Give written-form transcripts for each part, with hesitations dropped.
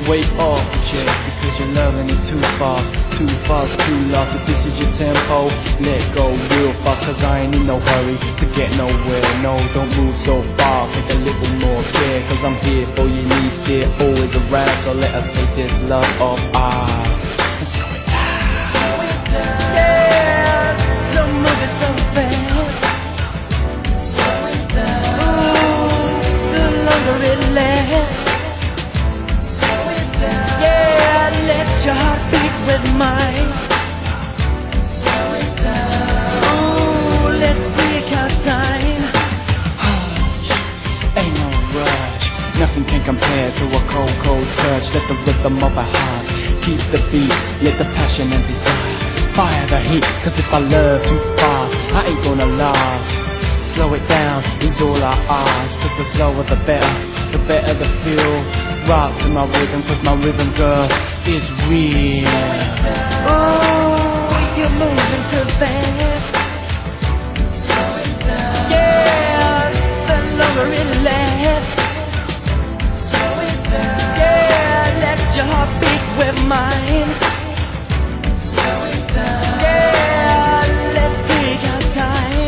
weight off your chest because you're loving it too fast, too lost. If this is your tempo, let go real fast, cause I ain't in no hurry to get nowhere. No, don't move so far, take a little more care, cause I'm here for your needs, dear, always around. So let us take this love off and slow it down. Yeah, don't move it so fast. Slow it down. Ooh, the longer it lasts. Slow it down. Yeah, let your heart beat with mine. Slow it down. Ooh, let's take our time. Hush, ain't no rush. Nothing can compare to a cold, cold touch. Let the rhythm of our heart keep the beat. Let the passion and desire fire the heat. Cause if I love too fast, I ain't gonna last. Slow it down is all I ask, cause the slower the better the feel. Rock to my rhythm, cause my rhythm, girl, is real. Oh, you're moving too fast. Slow it down. Yeah, the longer it lasts. Slow it down. Yeah, let your heart beat with mine. Slow it down. Yeah, let's take our time.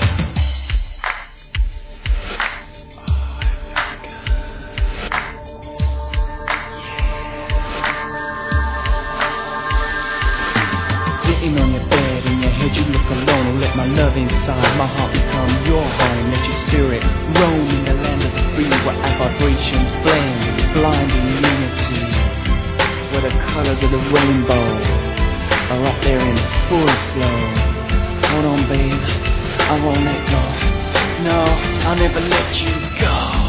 Sitting on your bed, in your head you look alone. Oh, let my love inside my heart become your home. Let your spirit roam in the land of the free, where our vibrations blend, blinding unity, where the colors of the rainbow are up there in full flow. Hold on, babe, I won't let go. No, I'll never let you go.